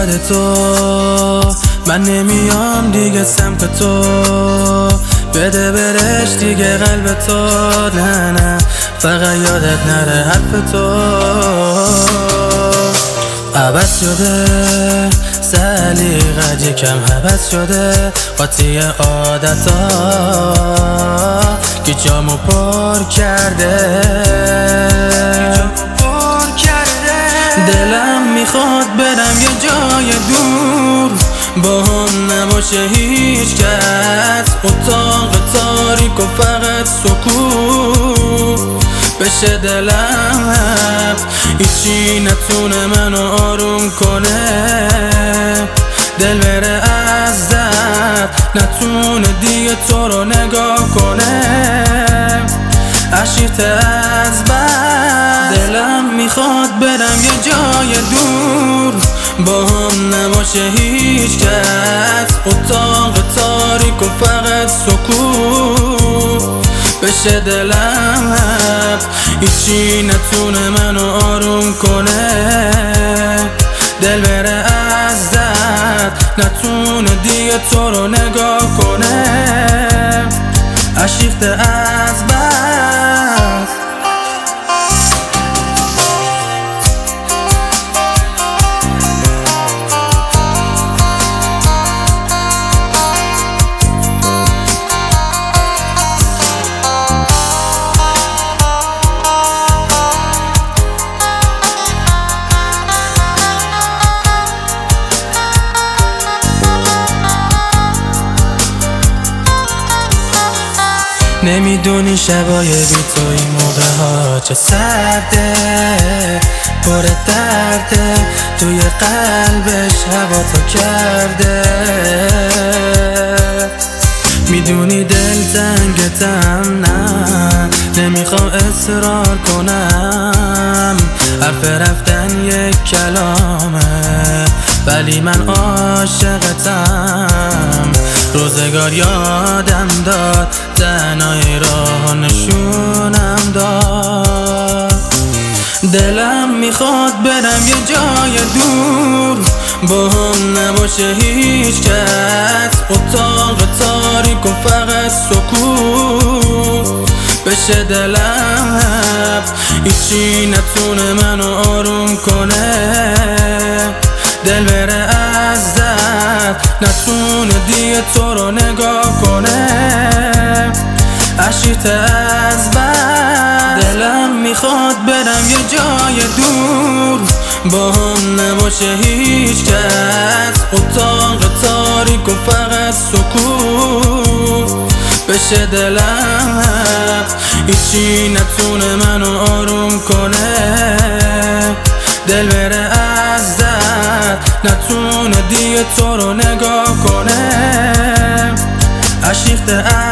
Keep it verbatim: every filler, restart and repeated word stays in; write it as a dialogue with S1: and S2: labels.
S1: یاد تو، من نمیام دیگه سمت تو، بده برش دیگه قلب تو، نه نه فقط یادت نره حرف تو. عوض شده سلیقت یکم عوض شده، قاطی عادتا که جامو پر کرده، دلم میخواد برم یه جای دور، با هم نباشه هیچ کس، اتاق تاریک و فقط سکوت بشه دلم، هیچی نتونه منو آروم کنه، دل بره از درد نتونه دیگه تو رو نگاه کنه، اشیخته از بس دلم میخواد برم یه جای دور، با هم نباشه هیچ کس، اتاق تاریک و فقط سکوت بشه دلم، هیچی نتونه منو آروم کنه، دل بره از درد نتونه دیگه تو رو نگاه کنه، اشیخته از بس. نمیدونی شبای بی تو این موقع ها چه سرده، پر درده، توی قلبش هوا تو کرده، میدونی دل تنگتم، نه نمیخوام اصرار کنم، حرف رفتن یک کلامه ولی من عاشقتم، روزگار یادم داد، تنهایی راه نشونم داد، دلم میخواد برم یه جای دور، با هم نباشه هیچ کس، اتاق تاریک و فقط سکوت بشه دلم، هیچی نتونه منو آروم کنه، دل بره از درد نتونه دیگه تو رو نگاه کنه، اشیخته از بس دلم میخواد برم یه جای دور، با هم نباشه هیچ کس، اتاق تاریک و فقط سکوت بشه دلم، هیچی نتونه منو آروم کنه، دل بره از درد نتونه دیگه تو رو نگاه کنه، اشیخته از